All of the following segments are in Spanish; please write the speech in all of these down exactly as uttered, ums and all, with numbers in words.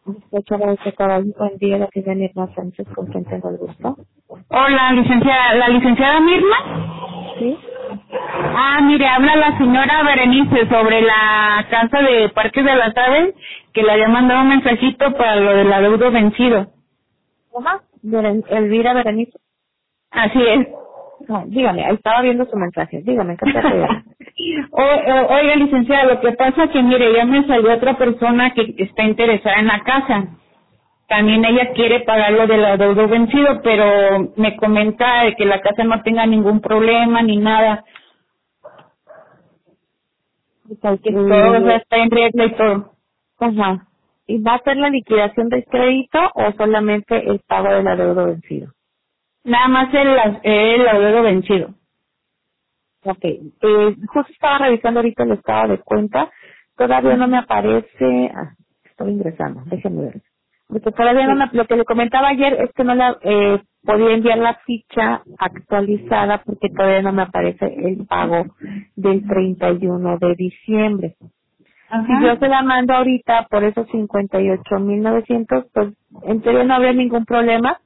Escucha de caballo, buen día, la tienda Mirna Sánchez, con quien tengo el gusto. Hola, licenciada, ¿la licenciada Mirna? Sí. Ah, mire, habla la señora Berenice sobre la casa de Parques de las Aves, que le había mandado un mensajito para lo del adeudo vencido. Ajá. Beren- Elvira Berenice. Así es. No, dígame, ahí estaba viendo su mensaje. Dígame, ¿qué te apoyar? O- o- Oiga, licenciada, lo que pasa es que, mire, ya me salió otra persona que está interesada en la casa. También ella quiere pagar lo del adeudo vencido, pero me comenta de que la casa no tenga ningún problema ni nada, que todo, o sea, está en regla y todo. Ajá. ¿Y va a ser la liquidación del crédito o solamente el pago del adeudo vencido? Nada más el, el adeudo vencido. Ok. Eh, justo estaba revisando ahorita el estado de cuenta. Todavía no me aparece... Ah, estoy ingresando. Déjenme ver. Porque todavía no Sí. me... Lo que le comentaba ayer es que no la eh, podía enviar la ficha actualizada porque todavía no me aparece el pago del treinta y uno de diciembre. Si yo Ajá. se la mando ahorita por esos cincuenta y ocho mil novecientos, pues en teoría no habría ningún problema.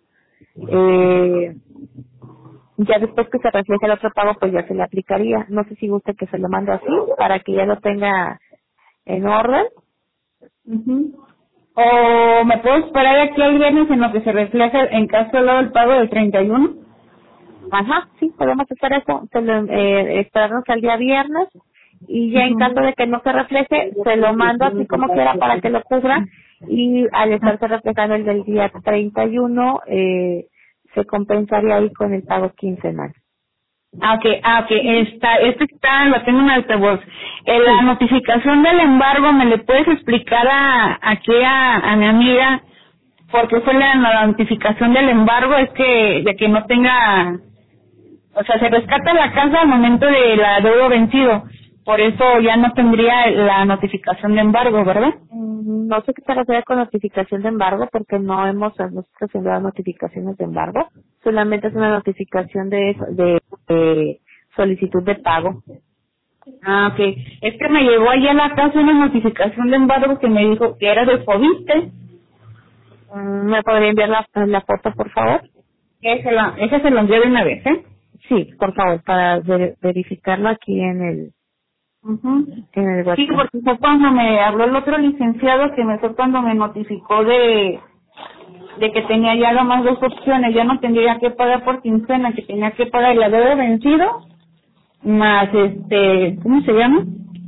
Eh, ya después que se refleje el otro pago, pues ya se le aplicaría. No sé si gusta que se lo mande así para que ya lo tenga en orden. Ujú. O me puedo esperar aquí el viernes en lo que se refleja en caso de lo del pago del treinta y uno. Ajá, sí, podemos hacer eso. Se lo, eh, esperarnos al día viernes y ya en caso Ujú. de que no se refleje, se lo mando así como quiera para que lo cubra y al estarse reflejando el del día treinta y uno, eh, se compensaría ahí con el pago quincenal. Ah, ok, ah, ok, está, este está, lo tengo en altavoz. Eh, la Sí. notificación del embargo, ¿me le puedes explicar a, aquí a, a mi amiga por qué fue la, la notificación del embargo? Es que, de que no tenga, o sea, se rescata la casa al momento del adeudo vencido, por eso ya no tendría la notificación de embargo, ¿verdad? Mm, No sé qué se refiere con notificación de embargo porque no hemos nosotros enviado notificaciones de embargo. Solamente es una notificación de, de, de solicitud de pago. Ah, ok. Es que me llegó allá a la casa una notificación de embargo que me dijo que era de Fobiste. Mm, ¿Me podría enviar la, la foto, por favor? Esa, la, esa se la envié de una vez, ¿eh? Sí, por favor, para ver- verificarlo aquí en el, Ujú. en el Sí, WhatsApp. porque fue cuando me habló el otro licenciado que me fue cuando me notificó de, de que tenía ya lo más dos opciones. Ya no tendría que pagar por quincena, que tenía que pagar el adeudo vencido, más este, ¿cómo se llama?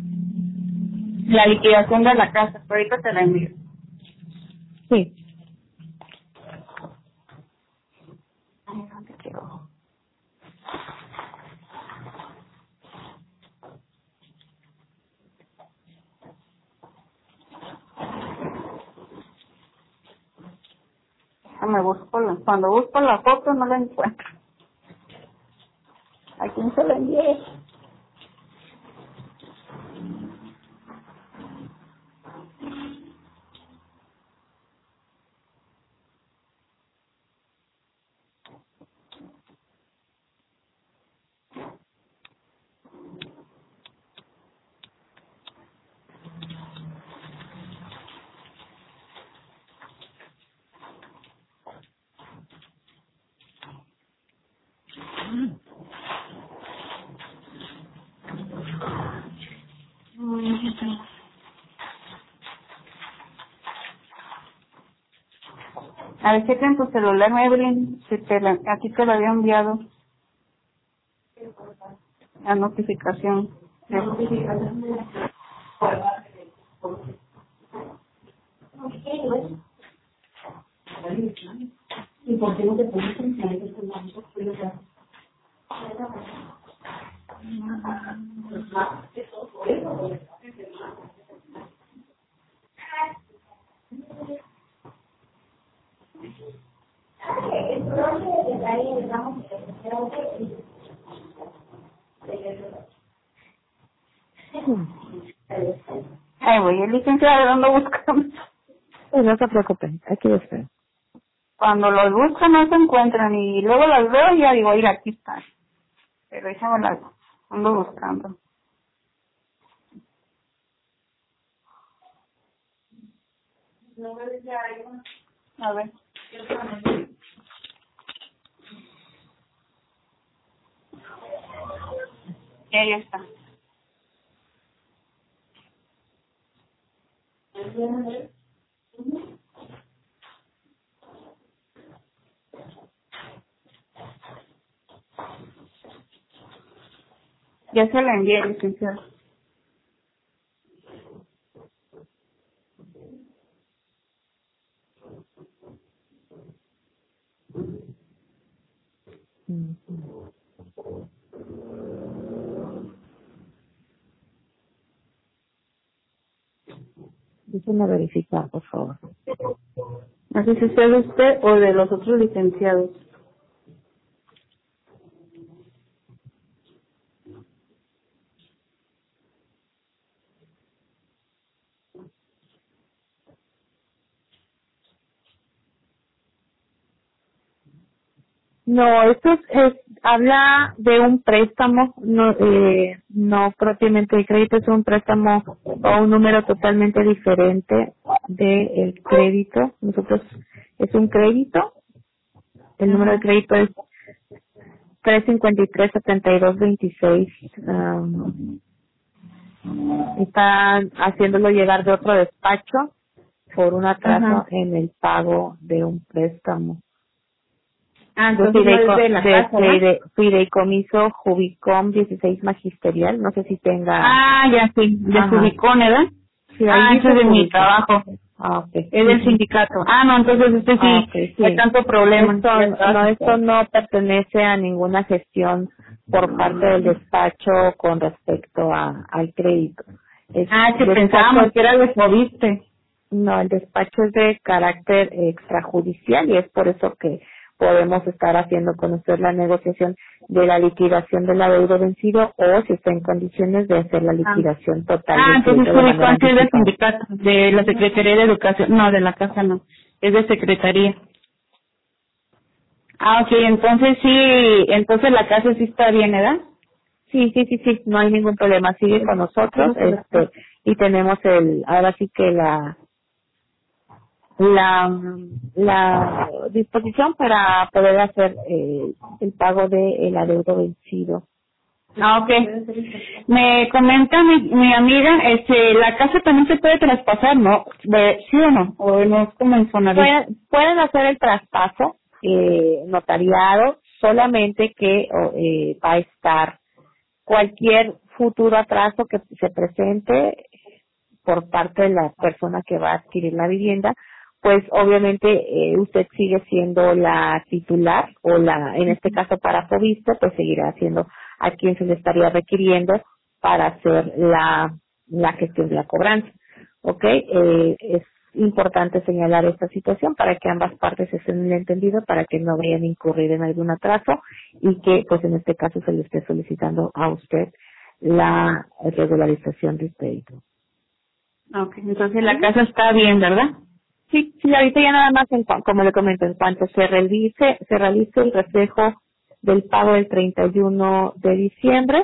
La liquidación de la casa. Pero ahorita te la envío. Sí. Ay, ¿dónde quedó? Déjame busco la, cuando busco la foto no la encuentro. ¿A quién se la envié? A ver, checa en tu celular, Evelyn, si te la, aquí te lo había enviado la notificación. La notificación. ¿Y por qué no te pones en el Ay, voy, el licenciado ando buscando. Pues no se preocupen, aquí lo espero. Cuando los busco no se encuentran y luego las veo y ya digo, mira, aquí están. Pero esa me las ando buscando. A ver. Ya, ya está. Ya se la envié, licenciado. Déjenme verificar, por favor. No sé si sea de usted o de los otros licenciados. No, esto es, es- habla de un préstamo, no, eh, no propiamente de crédito, es un préstamo o un número totalmente diferente del crédito. Nosotros es un crédito, el número de Ajá. crédito es tres cinco tres, siete dos dos seis. Um, están haciéndolo llegar de otro despacho por un atraso Ajá. en el pago de un préstamo. Ah, De, entonces no es fideico, de la de casa, ¿verdad? fide- fideicomiso Jubicom dieciséis magisterial, no sé si tenga, Ah, ya sí, de ajá, Jubicón, ¿verdad? sí, ahí Ah, eso dice es de mi Jubicom. trabajo. Ah, ok, Es del sindicato. Ah, no, entonces este ah, sí, ok, no hay sí. tanto problema. Esto, Ya está no, esto asustado. no pertenece a ninguna gestión por parte del despacho con respecto a, al crédito. Es Ah, que despacho, pensábamos que era de Fobiste. no, el despacho es de carácter extrajudicial y es por eso que podemos estar haciendo con usted la negociación de la liquidación del adeudo vencido o si está en condiciones de hacer la Ah, liquidación total ah del entonces crédito de manera Jubicón sí es del anticipada. sindicato, de la Secretaría de Educación. No, de la casa no, es de Secretaría. Ah, ok, entonces sí, entonces la casa sí está bien, ¿verdad? Sí, sí, sí, sí, no hay ningún problema, sigue con nosotros, este, y tenemos el, ahora sí que la, la, la disposición para poder hacer eh, el pago de el adeudo vencido. Ah, ok. Me comenta mi, mi amiga, este, la casa también se puede traspasar, ¿no? De- ¿Sí o no? O no es como en Infonavit. Pueden, pueden hacer el traspaso eh, notariado, solamente que o, eh, va a estar cualquier futuro atraso que se presente por parte de la persona que va a adquirir la vivienda, pues obviamente eh, usted sigue siendo la titular o la, en este caso para Fobiste, pues seguirá siendo a quien se le estaría requiriendo para hacer la, la gestión de la cobranza. ¿Ok? Eh, es importante señalar esta situación para que ambas partes estén en el entendido, para que no vayan a incurrir en algún atraso y que pues en este caso se le esté solicitando a usted la regularización del crédito. Ok, entonces la casa está bien, ¿verdad? Sí, sí, ahorita ya nada más, en, cua- como le comento, en cuanto se realice, se realice el reflejo del pago del treinta y uno de diciembre,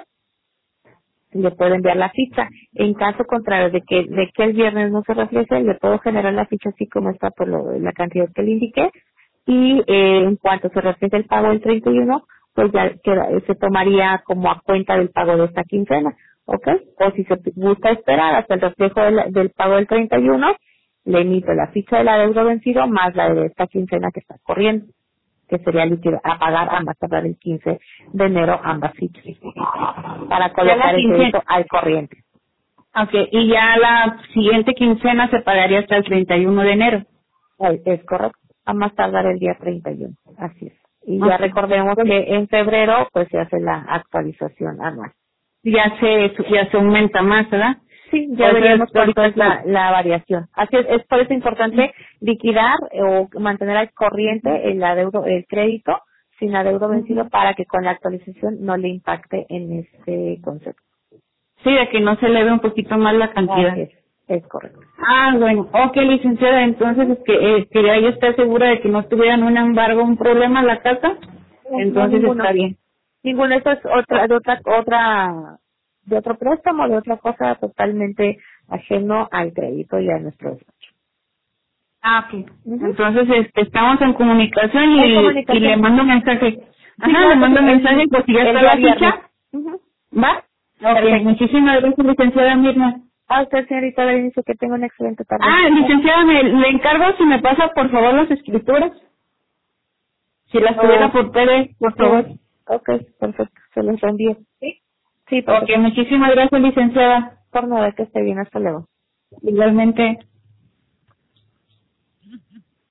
le puedo enviar la ficha. En caso contrario de que de que el viernes no se refleje, le puedo generar la ficha así como está por lo- la cantidad que le indiqué y eh, en cuanto se refleje el pago del treinta y uno, pues ya queda- se tomaría como a cuenta del pago de esta quincena, ¿ok? O si se gusta esperar hasta el reflejo del, del pago del treinta y uno, le emito la ficha del adeudo vencido más la de esta quincena que está corriendo, que sería líquido a pagar ambas, tardar el quince de enero ambas fichas, para Ya la colocar el quincena. crédito al corriente. Ok, y ya la siguiente quincena se pagaría hasta el treinta y uno de enero. Es, es correcto, a más tardar el día treinta y uno, así es. Y ya Ok. recordemos que en febrero pues se hace la actualización anual. Ya se, ya se aumenta más, ¿verdad? Sí, ya Pues veríamos es, cuánto ahorita es la, la variación. Así es, es por eso importante liquidar o mantener al corriente el adeudo, el crédito sin adeudo vencido para que con la actualización no le impacte en este concepto. sí, de que no se eleve un poquito más la cantidad. Así es, es correcto. Ah, bueno, ok, licenciada, entonces es que eh, quería yo estar segura de que no tuvieran un embargo, un problema en la casa, No, no entonces ninguno. está bien. Ninguno, esto es otra, de otra, otra, de otro préstamo, de otra cosa totalmente ajeno al crédito y a nuestro despacho. Ah, ok. Ujú. Entonces, este, estamos en comunicación y, En comunicación. y le mando un mensaje. Ajá, claro, le mando un el- mensaje por si ya el está día la viernes. ficha. Ujú. ¿Va? Ok, Perfecto. muchísimas gracias, licenciada Mirna. A usted, señorita Berenice, que tenga una excelente tarde. Ah, licenciada, me, le encargo si me pasa, por favor, las escrituras. Si las tuviera Oh, por P D, por favor. ok, perfecto. Se los envío. ¿Sí? Sí, Ok, perfecto. muchísimas gracias, licenciada. Por nada, que esté bien. Hasta luego. Igualmente.